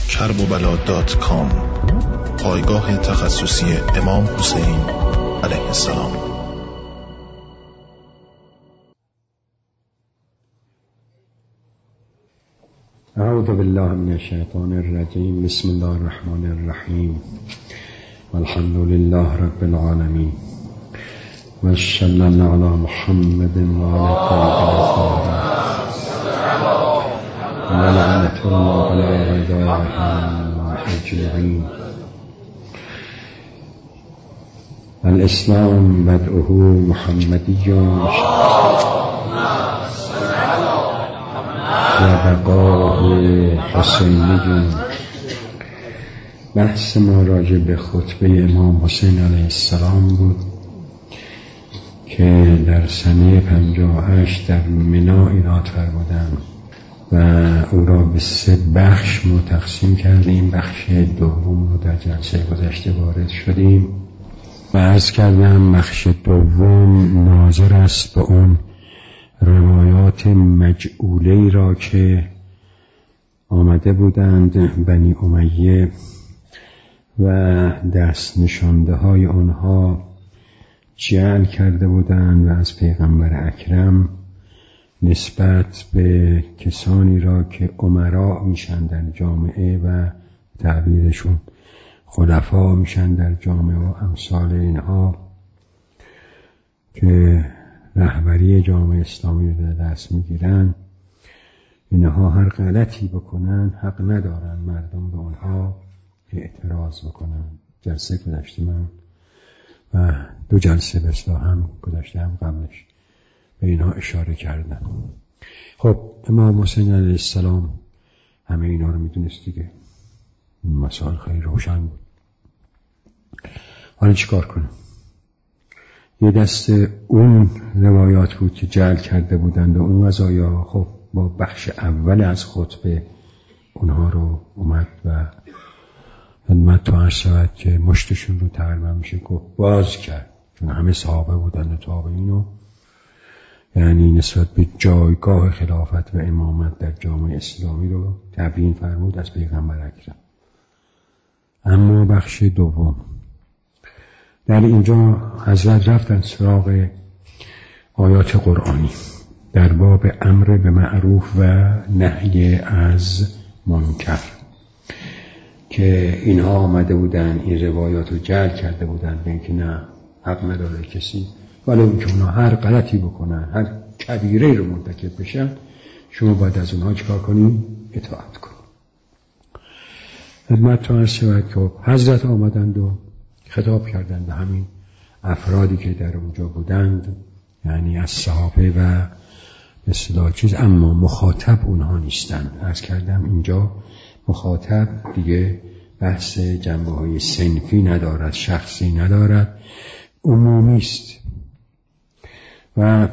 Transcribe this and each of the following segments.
kerbobala.com، پایگاه تخصصی امام حسین علیه السلام. اعوذ بالله من الشیطان الرجیم. بسم الله الرحمن الرحیم. والحمد لله رب العالمین و صلی الله علی محمد و آله و لعنت الله علی اعدائهم اجمعین. الاسلام بدءه محمدی و بقاه حسینی. بحث ما راجع به خطبه امام حسین علیه السلام بود که در سنه 58 در منی ایراد فرمودند و او را به 3 بخش ما تقسیم کردیم. بخش دوم رو در جلسه گذشته وارد شدیم و عرض کردم بخش دوم ناظر است به اون روایات مجعوله‌ای را که آمده بودند بنی امیه و دست نشانده های آنها جعل کرده بودند و از پیغمبر اکرم نسبت به کسانی را که امرا میشن در جامعه و تعبیرشون خلفا میشن در جامعه و امثال اینها که رهبری جامعه اسلامی رو دست میگیرن، اینها هر غلطی بکنن حق ندارن مردم به آنها اعتراض بکنن. جلسه گذشته من و 2 جلسه به اصطلاح هم گذشته هم قبلش به اینها اشاره کردم. خب امام حسین علیه السلام همه اینا رو میدونست دیگه، مسائل خیلی روشن بود. حالا چیکار کنم؟ یه دست اون روایات بود که جعل کرده بودند و اون قضایا خب با بخش اول از خطبه اونها رو اومد و خدمت تو عرض شود که مشتشون رو تقریبا میشه گفت باز کرد، چون همه صحابه بودند و تابعین، یعنی نسبت به جایگاه خلافت و امامت در جامعه اسلامی رو تبیین فرمود از پیغمبر اکرم. اما بخش دوم در اینجا حضرت رفتن سراغ آیات قرآنی در باب امر به معروف و نهی از منکر که اینها آمده بودن این روایات رو جعل کرده بودن به اینکه نه حق نداره کسی ولی اینکه اونا هر غلطی بکنن هر کبیره رو مرتکب بشن شما باید از اونها چکار کنیم؟ اطاعت کنیم. خدمت تو عرض شود که حضرت آمدند و خطاب کردند به همین افرادی که در اونجا بودند، یعنی از صحابه و به اصطلاح چیز، اما مخاطب اونها نیستند. عرض کردم اینجا مخاطب دیگه بحث جنبه‌های صنفی ندارد، شخصی ندارد، عمومی است و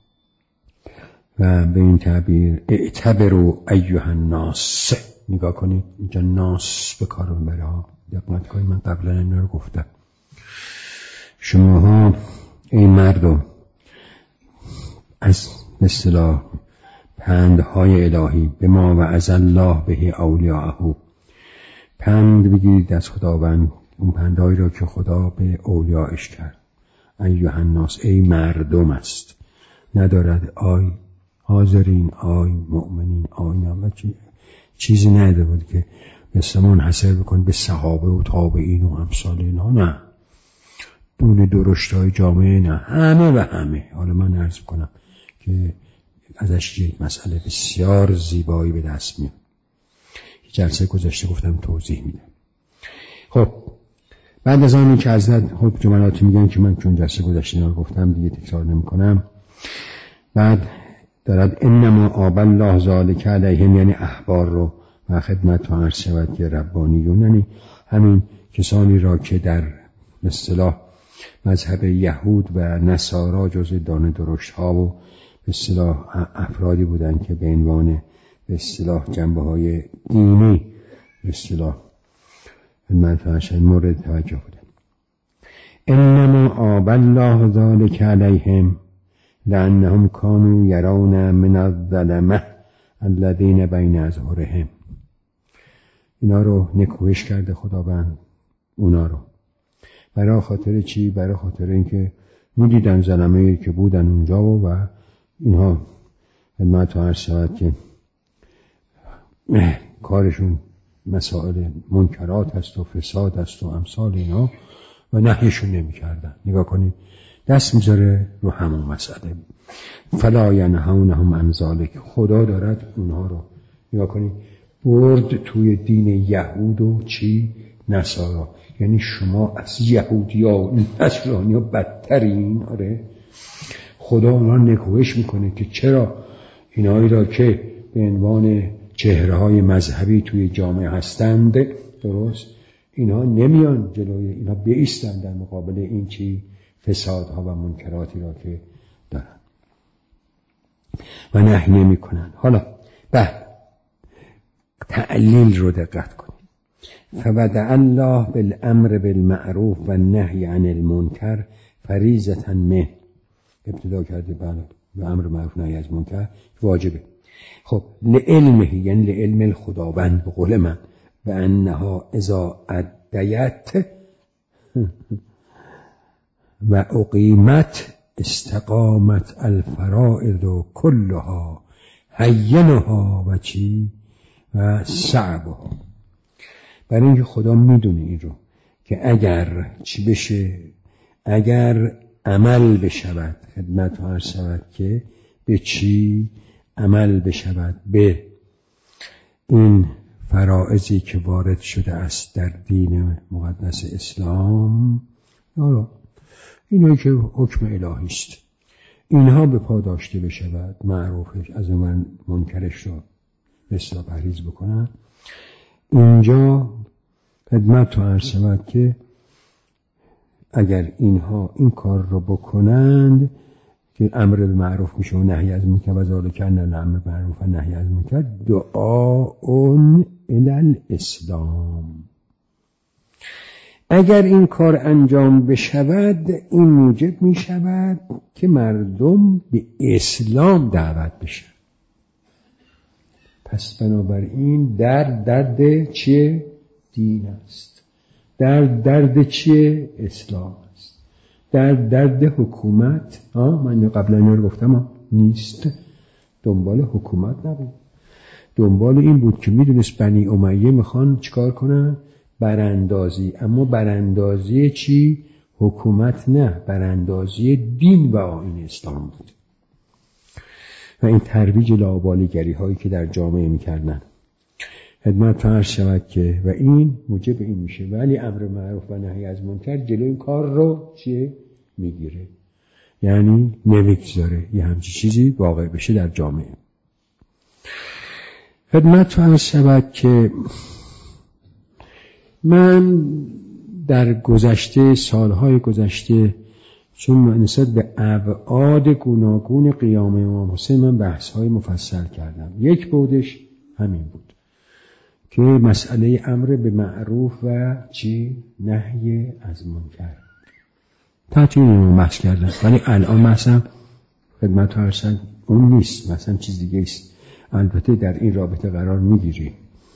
به این تعبیر اعتبروا ایها الناس. نگاه کنید اینجا ناس به کار ببره ها، دقت کنید، من قبلا این رو گفتم. شماها این مردم از اصطلاح پندهای الهی به ما و از الله به اولیاءه پند بگیرید از خداوند، اون پندهایی را که خدا به اولیاءش کرد. ایها الناس ای مردم است، ندارد آی حاضرین، آی مؤمنین، آی نه، چیزی نداره بود که مثل منحصر بکن به صحابه و تابعین و امثال اینها، نه دون درشتای جامعه، نه همه و همه. حالا من عرض کنم که ازش یک مسئله بسیار زیبایی به دست میاد، جلسه گذشته گفتم توضیح میدم. خب بعد از آنی که حضرت خب جملاتی میگن که من چون جلسه گذشته اینا گفتم دیگه تکرار نمیکنم، بعد دارد انما آب الله ذالک علیهم، یعنی احبار رو و خدمت و عرض شود که ربانیون، یعنی همین کسانی را که در اصطلاح مذهب یهود و نصارا جزء دانه درشت ها و به اصطلاح افرادی بودند که به عنوان به اصطلاح جنبه های دینی به اصطلاح منفعشن مورد توجه بودند. انما آب الله ذالک علیهم لأنهم كانوا يرون من الظلمة الذين بين أظهرهم، اینا رو نکوهش کرده خداوند اونا رو. برای خاطر چی؟ برای خاطر اینکه میدیدن زلمه‌ای که بودن اونجا و اینها خدمت عرض شود که کارشون مسائل منکرات هست و فساد هست و امثال اینا و نهیشون نمی کردن. نگاه کنید دست میذاره رو همون مسئله. فلا ینهونهم عن ذلک. خدا دارد اونها رو نگاه کنید برد توی دین یهود و چی؟ نصارا. یعنی شما از یهودیا نصرانیا بدترین. آره خدا اونها نکوهش میکنه که چرا اینایی را که به عنوان چهره‌های مذهبی توی جامعه هستند، درست، اینها نمیان جلوی اینها بایستند در مقابل این چی فسادها و منکراتی را که دارن و نهی نمی‌کنند. حالا بعد تعلیل رو دقت کنید. فبدأ الله بالامر بالمعروف و النهی عن المنکر فریضة منه. ابتدا کرده به امر معروف نهی از منکر واجبه. خب لعلمه، یعنی لعلم خداوند به قول من، و انها اذا ادیت و اقیمت استقامت الفرائض كلها هینها و چی و صعبها. برای اینکه خدا میدونه این رو که اگر چی بشه، اگر عمل بشود، خدمت عرض شود که به چی عمل بشود، به این فرائضی که وارد شده است در دین مقدس اسلام، اینایی که حکم الهی است، اینها به پا داشته بشود، معروفش از اون منکرش رو به اصطلاح پرهیز بکنن. اینجا خدمت تو عرض شود که اگر اینها این کار رو بکنند که امر به معروف میشه و نهی از منکر و ذالک ان الامر بالمعروف و نهی از منکر دعاء الی الاسلام. اگر این کار انجام بشود این موجب میشود که مردم به اسلام دعوت بشن. پس بنابراین درد چیه؟ دین است. درد چیه؟ اسلام است. درد حکومت من قبلا اینا رو گفتم نیست. دنبال حکومت نبود، دنبال این بود که میدونست بنی امیه میخوان چیکار کنن؟ براندازی. اما براندازی چی؟ حکومت نه، براندازی دین و آیین اسلام بود. و این ترویج لاابالیگری هایی که در جامعه میکردن خدمت عرض شود که و این موجب این میشه. ولی امر معروف و نهی از منکر جلوی این کار رو چیه؟ میگیره، یعنی نمیگذاره یه همچین چیزی واقع بشه در جامعه. خدمت عرض شود که من در گذشته، سالهای گذشته، چون نسبت به ابعاد گوناگون قیام امام حسین من بحث‌های مفصل کردم. یک بودش همین بود که مسئله امر به معروف و چی؟ نهی از منکر تحت این بحث کردم. ولی الان مثلا خدمت هرشن اون نیست، مثلا چیز دیگه است. البته در این رابطه قرار میگیری.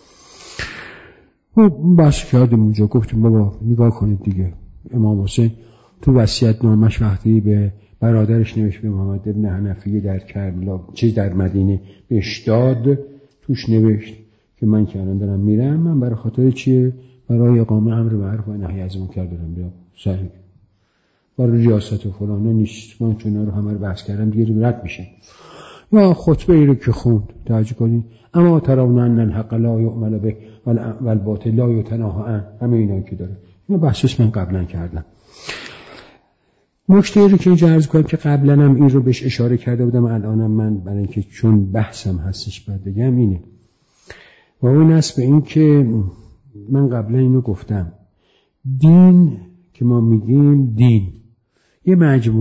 بحث کردیم اونجا، گفتیم بابا نگاه کنید دیگه، امام حسین تو وصیت نامش وقتی به برادرش نوشت، به محمد ابن حنفیه در کربلا در مدینه بهش داد، توش نوشت که من که الان دارم میرم، من برای خاطر چیه؟ برای اقامه امر معروف و نهی از منکر دارم بیام سری، برای ریاست و فلانه نیست. من چون رو همه رو بحث کردم دیگه رد میشه. یا خطبه ای رو که خوند توجه کنید، اما ترون ان الحق لا یعمل به والباطل لا یتناهى عنه، همه اینا که داره، اینو بحثش من قبلا کردم. نکته ای رو که اینجا عرض کنم که قبلا هم این رو بهش اشاره کرده بودم، الانم من برای اینکه چون بحثم هستش بعد بگم اینه، و اون است به این که من قبلا اینو گفتم، دین که ما میگیم دین یک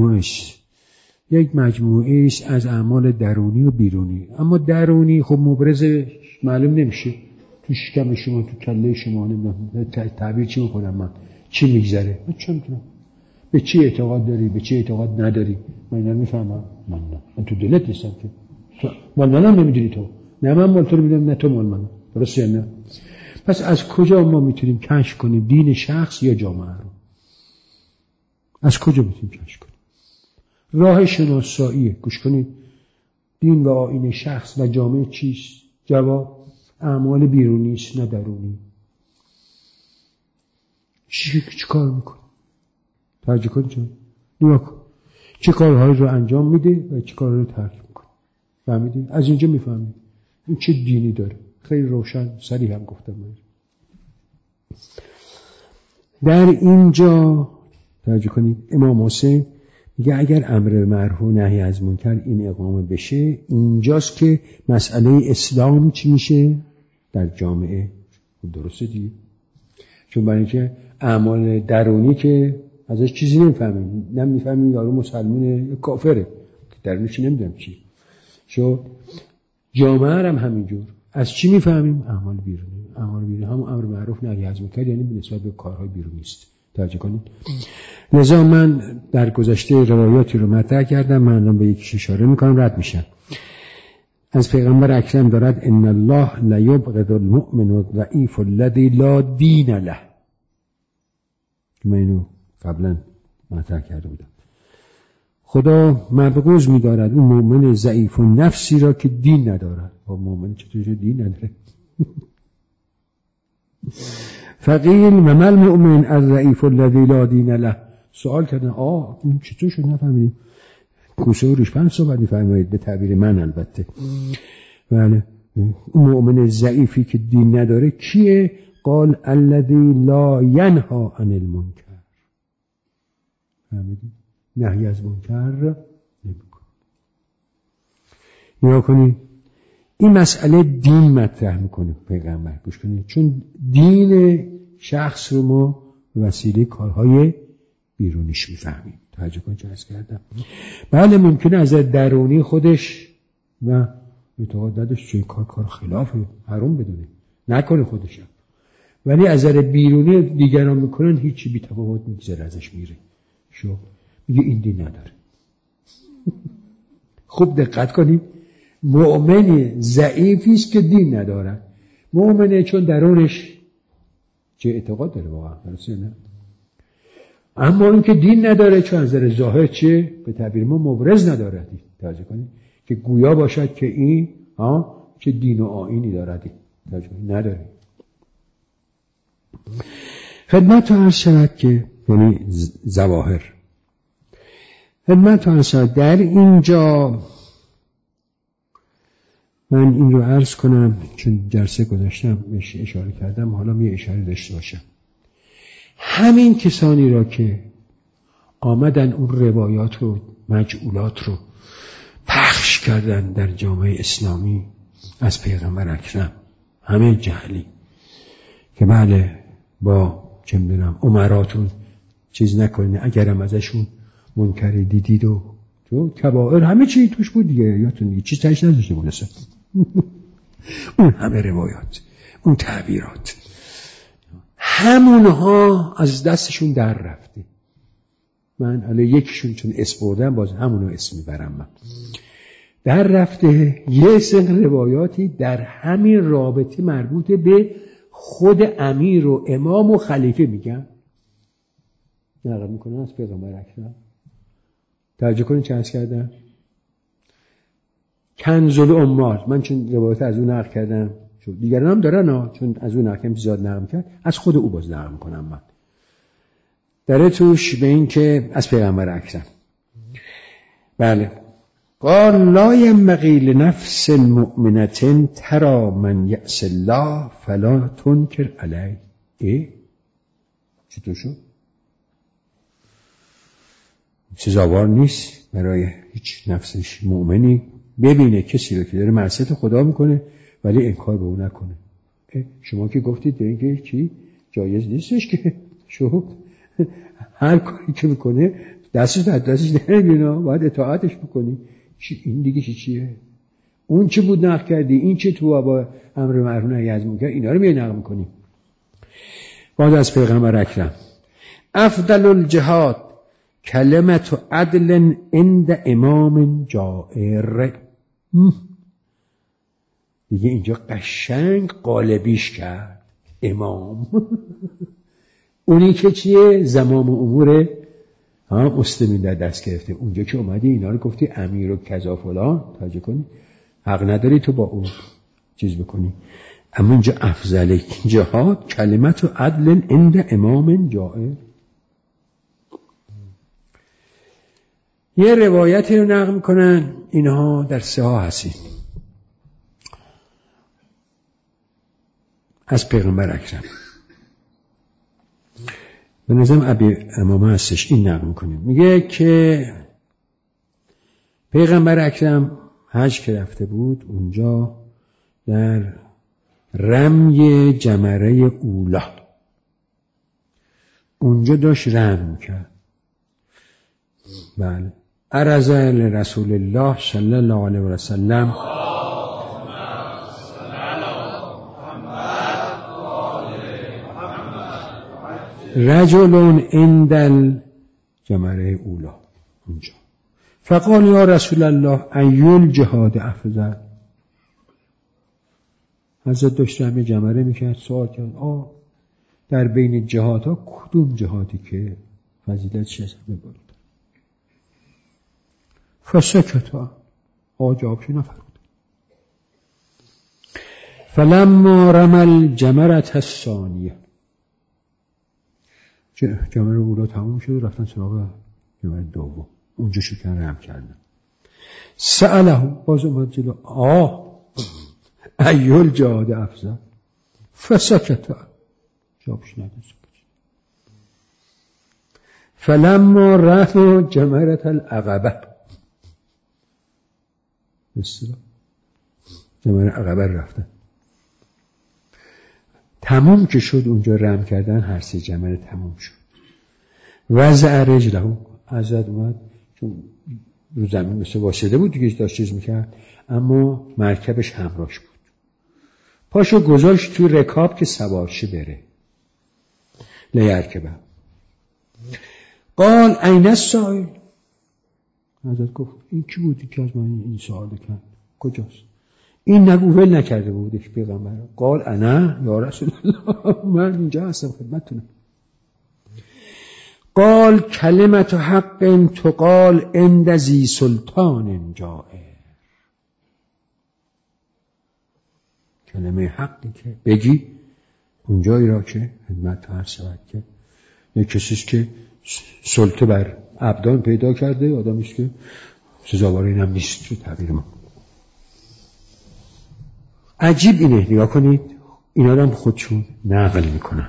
مجموعه است از اعمال درونی و بیرونی. اما درونی خب مبرز معلوم نمیشه، تو شکم شما، تو کله شما، نمیدونم تعبیر چی میکنم من، چی میگذره، من چه میتونم، به چی اعتقاد داری، به چی اعتقاد نداری، من اینا میفهمم. من تو دلت نیستم که مال منم نمیدونی تو، نه من مال تو رو میدونم، نه تو مال منم، درسته یا نه؟ پس از کجا ما میتونیم کشف کنیم دین شخص یا جامعه رو؟ از کجا میتونیم کشف کنیم؟ راه شناساییه. گوش کنید، دین و آیین شخص و جامعه چیست؟ جواب اعمال بیرونی است نه درونی. چی کار میکنه؟ توجه کن چون نگاه کن چه کارهایی رو انجام میده و چه کارهایی رو ترک میکنه. فهمیدی؟ از اینجا میفهمید این چه دینی داره. خیلی روشن صریح هم گفتم. در اینجا توجه کنید امام حسین میگه اگر امر معروف و نهی از منکر این اقامه بشه، اینجاست که مسئله اسلام چی میشه در جامعه. درسته دیگه؟ چون برای اینکه اعمال درونی که ازش چیزی نمیفهمیم، نمیفهمیم یارو مسلمونه کافره، درونش نمیدونم چی شو. جامعه هم همینجور. از چی میفهمیم؟ اعمال بیرونی. اعمال بیرونی هم امر معروف نهی از منکر، یعنی به نسبت به کارهای بیرونی است. توجه کنید. لذا من در گذشته روایاتی رو مطرح کردم، من به یکیش اشاره میکنم رد میشم. از پیغمبر اکرم دارد ان الله لا یبغض المؤمن الضعیف الذی لا دین له. من اینو قبلا مطرح کرده بودم. خدا مبغوض می‌دارد اون مؤمن ضعیف و نفسی را که دین ندارد. با مؤمن چطوری دین نداره؟ فقیل ممل المؤمن الضعیف الذی لا دین له. سوال کردن این چطور شد نفهمیدیم. کوسه و ریشپند صحبت می‌فرمایید به تعبیر من البته. بله اون مؤمن ضعیفی که دین نداره کیه؟ قال الذی لا ینها عن المنکر. فهمیدید؟ نهی از منکر نمی‌کنه. نگاه کنید این مسئله دین مطرح میکنه پیغمبر. گوش کنید چون دین شخص رو ما وسیله کارهای بیرونیش میفهمیم. توجه کنید چه عرض کردم. بله ممکنه از درونی خودش و اعتقاد نداشت چون کار خلافه، حرام بدونه نکنه خودشم، ولی از نظر بیرونی دیگران میکنن هیچی بی تفاوت میگذره ازش میره. شو میگه این دین نداره. خوب دقت کنید، مؤمن ضعیفی است که دین نداره. مؤمنه چون درونش چه اعتقاد داره واقعا، درسته نه؟ اما اون که دین نداره چون از نظر ظاهر چه به تعبیر ما مبرز نداره. توجه کنید که گویا باشد که این چه دین و آیینی داره. توجه کنید نداره. خدمت عرض شود که یعنی ظواهر. خدمت عرض شود در اینجا من این رو عرض کنم چون جلسه گذاشتم بهش اشاره کردم، حالا یه اشاره داشته باشم. همین کسانی را که آمدن اون روایات رو مجعولات رو پخش کردن در جامعه اسلامی از پیغمبر اکرم، همه جهلی که بله با چه میدونم امراتون چیز نکنین، اگرم ازشون منکر دیدید و تو کبائر همه چی توش بود دیگه، یادتون دیگه چیز تاش نداشته بود اصلا. اون همه روایات، اون تعبیرات، همونها از دستشون در رفته. من الان یکیشون چون اسم بردم باز همونو اسم میبرم. من در رفته یه سری روایاتی در همین رابطه مربوط به خود امیر و امام و خلیفه میگن، نقل میکنن از پیغمبر اکرم. توجه کنید چه عرض کردم. کنز الاموال، من چون روایت از اون نقل کردم، چون دیگران هم دارن چون از اون نقل زیاد نقل کرد، از خود او باز نقل میکنم. من داره توش به این که از پیغمبر اکرم بله قال لا ينبغي لنفس مؤمنة ترى من يأس الله فلا تنكر عليه. چطور شد؟ سزاوار نیست برای هیچ نفسش مؤمنی ببینه کسی رو که داره معصیت خدا میکنه ولی انکار به اون نکنه. شما که گفتید دیگه چی جایز نیستش که شو هر کاری که میکنه دستش نمیبینه، باید اطاعتش بکنی. این دیگه چیه؟ اون چه بود نقل کردی، این چه تو با امر معروف نهی از منکر، اینا رو می نقل میکنی. بعد از پیغمبر اکرم افضل الجهاد کلمت عدل عند امام جائر. دیگه اینجا قشنگ قالبیش کرد. امام. اونی که چیه؟ زمام امور مسلمین در دست گرفته. اونجا که اومدی اینا رو گفتی امیر و کذا فلان توجه کنی، حق نداری تو با اون چیز بکنی. اما اونجا افضل جهاد کلمت و عدل عند امام جائر. یه روایتی رو نقل میکنن، اینها در صحاح هستید، از پیغمبر اکرم. به نظرم ابی امامه هستش، این نقل میکنه، میگه که پیغمبر اکرم حج که رفته بود، اونجا در رمی جمره اولا اونجا داشت رمی میکرد. بله، عرض لرسول الله صلی الله علیه و سلم رجل عند الجمره اولا اونجا، فقال یا رسول الله ای الجهاد افضل. حضرت داشت رمی جمره میکرد، سوال کرد در بین جهادها کدوم جهادی که فضیلتش از همه بالاتر؟ فسکتا، جوابش نفرمود. فلما رمى الجمرة الثانیه، جمره اولا تموم شد، رفتن سراغ جمره دوم، اونجا شکن رم کردن. سأله، باز اومد جلو، ای الجهاد افضل؟ فسکتا، جوابش نداد. فلما رمى جمرة العقبه، جمره عقبه رفتن، تموم که شد اونجا رم کردن، هر سه جمره تموم شد. وضع رجله، حضرت اومد، چون رو زمین مثل واسده بود دیگه، داشت چیز میکرد، اما مرکبش همراهش بود، پاشو گذاشت توی رکاب که سوارشه بره، لیرکبه. قال این السائل، حضرت گفت این کی بودی که از من این سوال کرد؟ کجاست؟ این نگو ول نکرده بودش پیغمبر. قال انا یا رسول الله، من اینجا هستم خدمتتونم. قال کلمت حق تقال عند ذی سلطان جائر، کلمه حقی که بگی اونجایی را که خدمت هر شود که یک کسیست که سلطه بر عبدان پیدا کرده، آدمیست که سزاوار اینم نیست تو تعبیر ما. عجیب اینه، نگاه کنید، اینا رو هم خودشون نقل میکنن.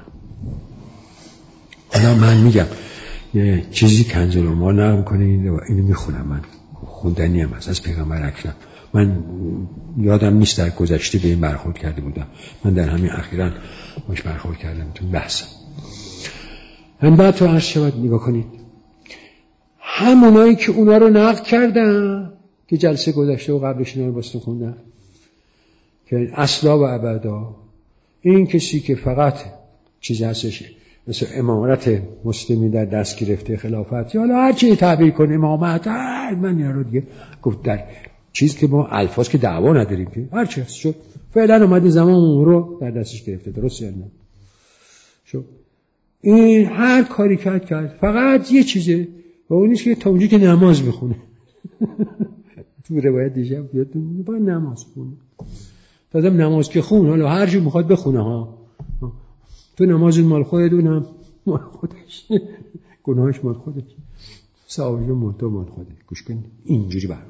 حالا من میگم یه چیزی کنز العمال نقل میکنه، اینو میخونم، من خوندنی هم هست از پیغمبر اکرم. من یادم نیست در گذشته به این برخورد کرده بودم، من در همین اخیراً باش برخورد کردم تو بحثم. هم بعد تو عرض شود، نگاه کنید، همونایی که اونا رو نقل کردن که جلسه گذشته و قبلش اینا رو باستون خوندن که اصلا و ابدا، این کسی که فقط چیز هستش مثل امامت مسلمی در دست گرفته، خلافت، یا حالا هر چی تعبیر کنه، امامت، من اینا رو دیگه گفت در چیز که ما الفاظ که دعوا نداریم که هر چی هست شد، فعلا اومده زمان اون رو در دستش گرفته، درست یا نه؟ شد این هر کاری کرد، فقط یه چیزه و اون نیست که تا اونجا که نماز بخونه. تو روایت دیشب بیادون باید نماز خونه، تازم نماز که خون، حالا هر جو میخواد بخونه ها، تو نماز مال خودت، اونم مال خودش، گناهش مال خودش، ثوابش مال خودش. گوش کن، اینجوری برام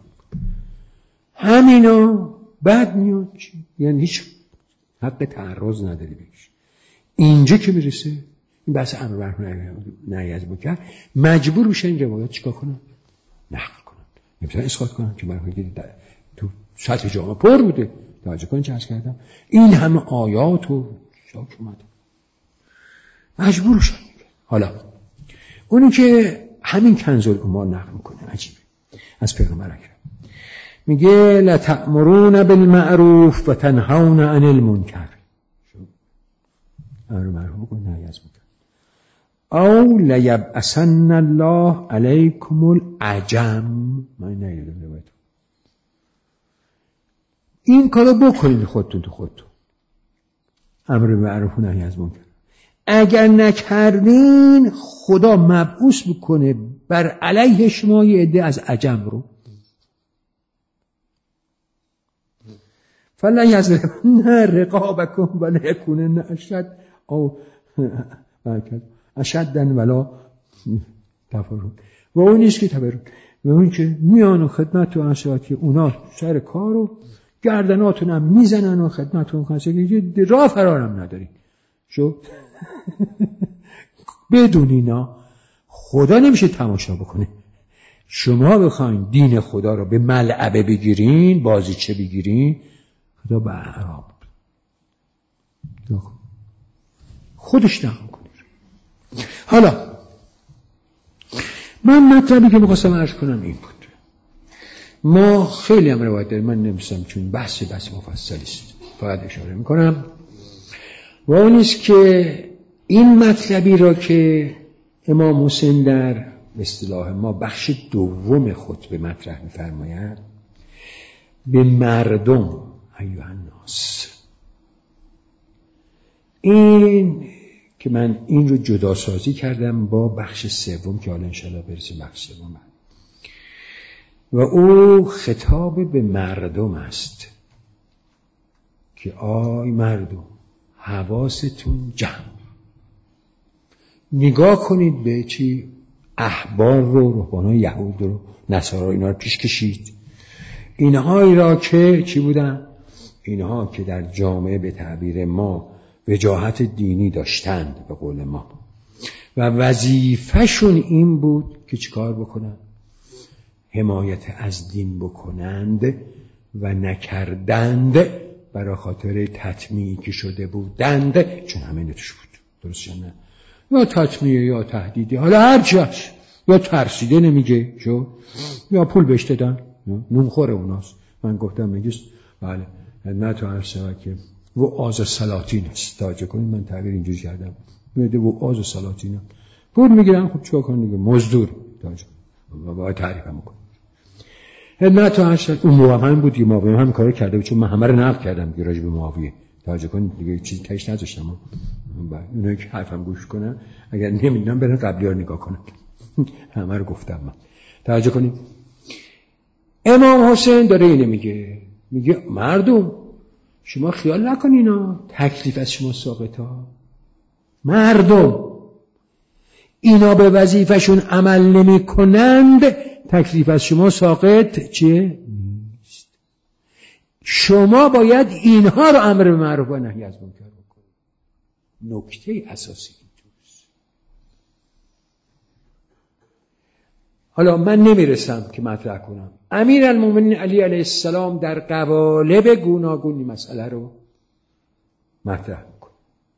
همینا بعد میاد، یعنی هیچ حق تعرض نداری بهش. اینجا که میرسه این بحث امر معروف نهی از منکر، مجبور میشن این روایات چیکار کنن؟ نقل کنن، نمیتونن اسقاط کنن که برای تو سطح جامعه پر بوده. توجه کن چه عرض کردم، این همه آیات و شاک اومده، مجبور شدن. حالا اونی که همین کنز العمال نقل میکنه، عجیبه، از پیغمبر اکرم میگه لتأمرون بالمعروف و تنهون عن المنکر، امر معروف و نهی از منکر. او لیبعثن الله علیکم العجم، من نگیدم روایت، این کارو بکنید خودتون تو خودتون. امر به معروف و نهی از منکر. اگر نکردین خدا مبعوث میکنه بر علیه شما یه عده از عجم رو. فلن یضربن رقابکم ولا یکونن اشد او اشدن ولا تفرد. و اون نیست که تبرد، و اون که میان و خدمت و انشاءاتی اونا سر کارو گردناتون هم میزنن و خدمتون خواستگی راه فرارم ندارین. شو بدون اینا خدا نمیشه تماشا بکنه. شما بخواین دین خدا رو به ملعبه بگیرین، بازیچه بگیرین، خدا به اعراب خودش نخون کنه. حالا من مطلبی که میخواستم عرض کنم این بود. ما خیلی هم روایت داریم، من نمیستم چون بحث مفصلی است، فقط اشاره میکنم و اون است که این مطلبی را که امام حسین در اصطلاح ما بخش دوم خطبه مطرح می‌فرمایند، به مردم ایها الناس، این که من این رو جدا سازی کردم با بخش سوم که حالا انشاءالله برسیم بخش سوم، و او خطاب به مردم است که آی مردم حواستون جمع، نگاه کنید به چی احبار رو، رهبانان یهود رو، نصارا اینا رو پیش کشید. اینهایی را که چی بودن؟ اینها که در جامعه به تعبیر ما وجاهت دینی داشتند به قول ما و وظیفه‌شون این بود که چیکار بکنن؟ حمایت از دین بکنند و نکردند برای خاطر تطمیعی که شده بودند، چون همه توش بود. درست نه؟ یا تطمیع یا تهدیدی، حالا هرچی هست، یا ترسیده نمیگه شو، یا پول بهش دادن، نونخور اوناست. من گفتم میگیست بله نه تو عرصه که و آز سلاطین است، توجه کنید من تعبیر اینجوری کردم، میده و آز سلاطین است، پول میگیرن، خب چیکار کنن دیگه، مزدور، توجه و باید تعریف هم کنم. نه تو عرصه اون موقع هم بود، ما هم کارو کرده بود، چون من همه رو نقد کردم دیگه راجع به معاویه، توجه کنید دیگه چیزی تاش نذاشتم. اونایی که حرفم گوش کنن اگر نمیدونم برن قبلی ها نگاه کنن، همه رو گفتم من. توجه کنید امام حسین داره اینه میگه مردم شما خیال نکنین تکلیف از شما ساقطه ها، مردم اینا به وظیفهشون عمل نمی کنند، تکلیف از شما ساقط چیه؟ نیست. شما باید اینها رو امر به معروف و نهی از منکر بکنید. نکته اساسی اینجاست. حالا من نمیرسم که مطرح کنم. امیرالمومنین علی علیه السلام در قوالب گوناگون مسئله رو مطرح میکنه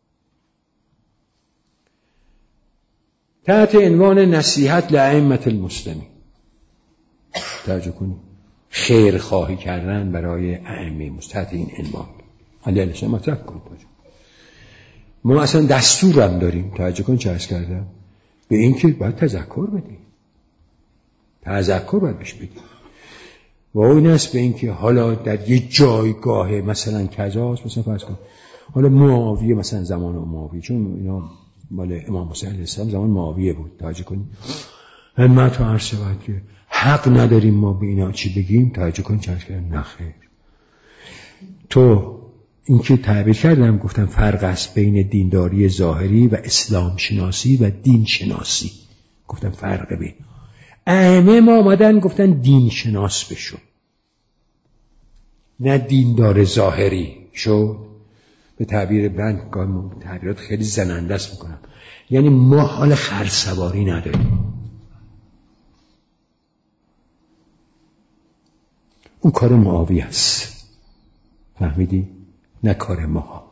تحت عنوان نصیحت لائمة المسلمین. توجه کنید، خیر خواهی کردن برای ائمه مسلمین، این عنوان علی علیه السلام مطرح کنید. ما اصلا دستور هم داریم، توجه کنید چه عرض کردم، به این که باید تذکر بدیم، تذکر باید بهش بدیم. و این است به این که حالا در یه جایگاه مثلا کجاست، مثلا فرض کن حالا معاویه، مثلا زمان معاویه، چون اینا مال امام حسین علیه السلام زمان معاویه بود، توجه کنید همت و عرصه باید که حق نداریم ما به اینا چی بگیم، توجه کنید چه عرض کردم، نخیر. تو این که تعبیر کردم گفتم فرق است بین دینداری ظاهری و اسلام شناسی و دین شناسی، گفتم فرق بین ائمه ما آمدن گفتن دین شناس بشو، نه دیندار ظاهری شو. به تعبیر من تعبیرات خیلی زننده است میکنم، یعنی ما حال خرسواری نداریم، اون کار معاویه است، فهمیدی؟ نه کار ماها.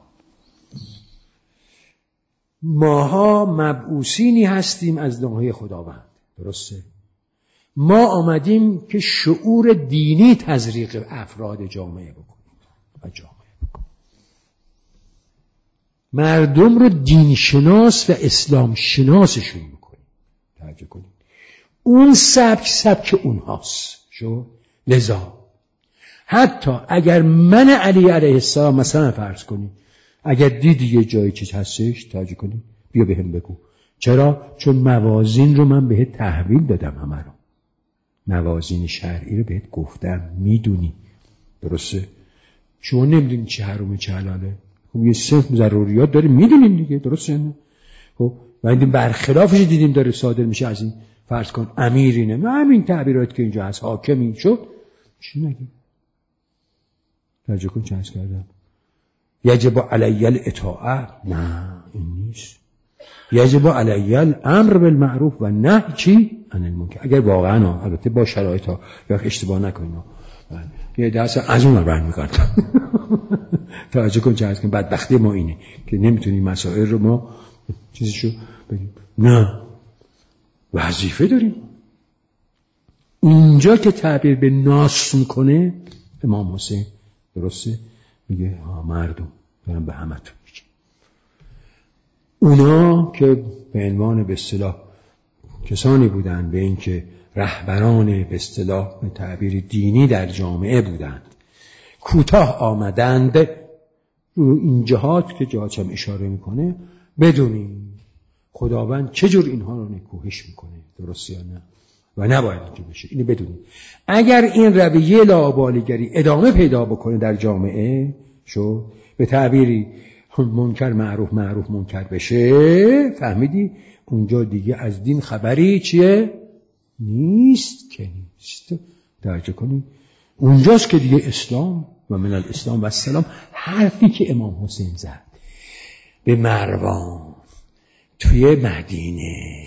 ماها مبعوثینی هستیم از نوحه خداوند، درسته؟ ما آمدیم که شعور دینی تزریق افراد جامعه بکنیم و جامعه بکنیم، مردم رو دین شناس و اسلام شناسشون بکنیم. توجه کنید اون سبک اونهاست شو. لذا حتی اگر من علی علیه السلام مثلا فرض کنید اگر دیدی یه جایی چیز هستش توجه کنی بیا بهم بگو. چرا؟ چون موازین رو من بهت تحویل دادم، همه رو موازین شرعی رو بهت گفتم، میدونی. درسته؟ شما نمیدونی چه حرومه چه حلاله. خب یه سه ضروریات داره میدونیم دیگه. درسته نه؟ خب و این برخلافش دیدیم داره صادر میشه از این فرض کن امیرینه، نه همین تعبیرات که اینجا هست حاکمی شد چی نگیم؟ توجه کن چه هست کردم یجب علی الاطاعه، نه این نیست. یجب علی الامر بالمعروف و نهی چی؟ عن المنکر. اگر واقعا البته با شرایط ها یا اشتباه نکنیم یه درس از اون برمیگردم. توجه کن چه هست که بدبختی ما اینه که نمیتونیم مسائل رو ما چیزشو بگیم. نه وظیفه داریم. اینجا که تعبیر به ناس میکنه امام حسین درسته میگه مردم دارم به همتون میگه. اونا که به عنوان به اصطلاح کسانی بودند به این که رهبران به اصطلاح به تعبیر دینی در جامعه بودند، کوتاه آمدند رو این جهات که جهاتش هم اشاره میکنه، بدونیم خداوند چجور اینها رو نکوهش میکنه. درسته یا نه؟ و نباید اینجا بشه. اینو بدونیم. اگر این رویه لاابالیگری ادامه پیدا بکنه در جامعه شو به تعبیری منکر معروف معروف منکر بشه، فهمیدی؟ اونجا دیگه از دین خبری چیه؟ نیست که نیست. توجه کنی اونجاست که دیگه اسلام و من الاسلام و السلام، حرفی که امام حسین زد به مروان توی مدینه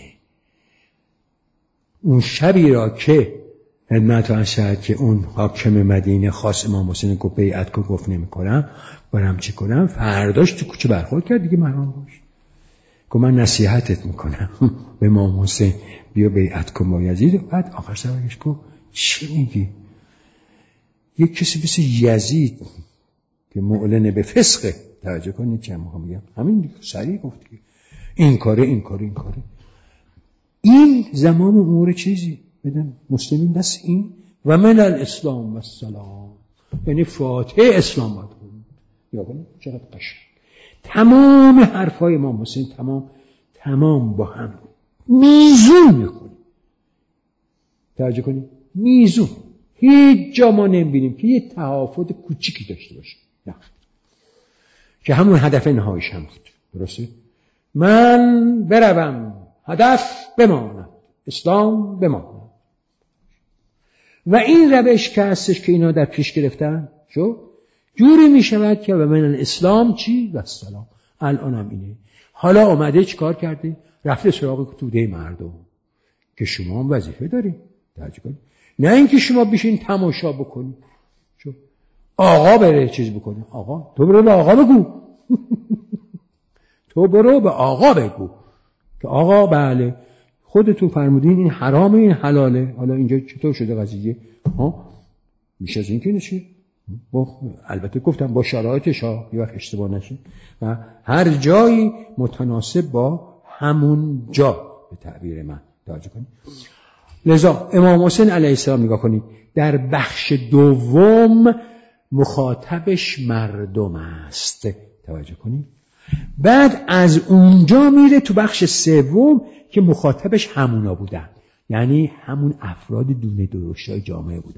اون شبی را که خدمت عرض شد که اون حاکم مدینه خاص امام حسین گفت بیعت کن، گفت نمی‌کنم، برام چی کنم؟ فرداش تو کوچه برخورد کرد دیگه مروان باش. گفت من نصیحتت میکنم به امام حسین بیا بیعت کن با یزید. بعد آخر سرش گفت چی میگی؟ یک کسی مثل یزید که معلن به فسقه، توجه کنید چه میگم، همین دیگه سریع گفت دیگه این کاره این کاره این کاره. این زمان امور چیزی بدن مسلمین دست این و من الاسلام و السلام، یعنی فاتحه اسلام باید بود. یا کنید چقدر قشنگ. تمام حرفای امام حسین تمام با هم میزون میخونیم. توجه کنید میزون، هیچ جا ما نمیبینیم که یه تفاوت کوچیکی داشته باشه. نه که همون هدف نهاییش هم بود. درسته؟ من بروم هدف بمانم، اسلام بمانم. و این روش که هستش که اینا در پیش گرفتن جوری می شود که و من الاسلام چی؟ و السلام. الان هم اینه. حالا آمده چی کار کرده؟ رفته سراغ توده مردم که شما هم وظیفه دارید. توجه کنید. نه اینکه شما بشین تماشا بکنید. آقا بره چیز بکنه. آقا تو برو به آقا بگو. تو برو به آقا بگو که آقا بله خودتون فرمودین این حرامه این حلاله. حالا اینجا چطور شده قضیه؟ میشه از این که نشه. البته گفتم با شرایطش ها یه وقت اشتباه نشه و هر جایی متناسب با همون جا به تعبیر من. توجه کنید. لذا امام حسین علیه السلام نگاه کنید در بخش دوم مخاطبش مردم است. توجه کنید. بعد از اونجا میره تو بخش سوم که مخاطبش همونا بودن، یعنی همون افراد دونه درشتای جامعه بودن.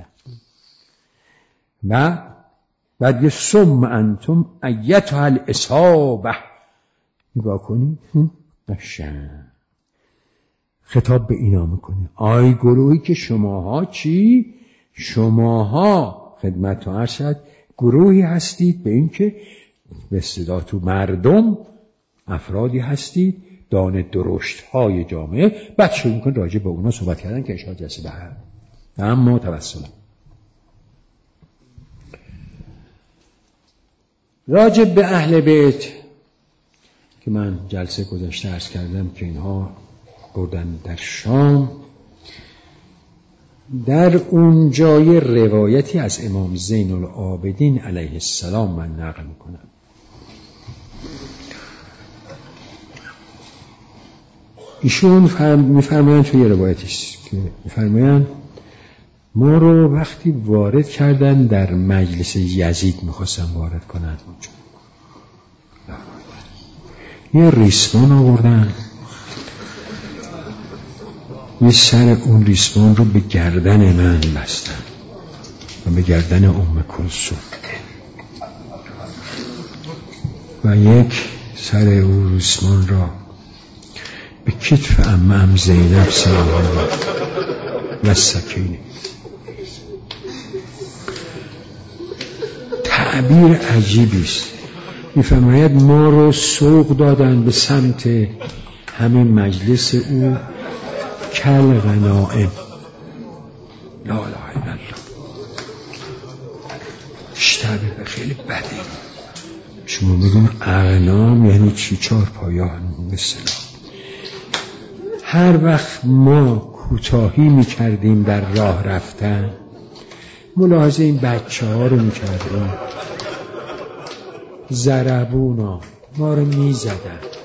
و بعد یه ثم انتم ایتها الاصحابه، نگاه کنید قشنگ خطاب به اینا میکنه. آی گروهی که شماها چی؟ شماها خدمت عرض شد گروهی هستید به این که به اصطلاح تو مردم افرادی هستید دانه درشت های جامعه. بعد شروع میکن راجع به اونا صحبت کردن که اشاره جلسه بعد. اما توسلا راجع به اهل بیت که من جلسه گذشته عرض کردم که اینها بردن در شام، در اون جای روایتی از امام زین العابدین علیه السلام من نقل میکنم. ایشون میفرمایند توی روایتش که میفرمایند ما رو وقتی وارد کردن در مجلس یزید میخواستن وارد کنند اونجا. لا یه ریسمان آوردن، یه سر اون ریسمان رو به گردن من بستن و به گردن ام کلثوم و یک سر اون ریسمان را به کتف عمم زینب سلام الله و سکینه. تعبیر عجیبی است. می‌فرماید ما رو سوق دادن به سمت همین مجلس او کل غنائم. لا اله الا الله. تعبیر خیلی بده. شما میگون اغنام یعنی چی؟ چهار پایان مثلا. هر وقت ما کوتاهی میکردیم در راه رفتن، ملاحظه این بچه ها رو میکردیم، ضربونا ما رو میزدن،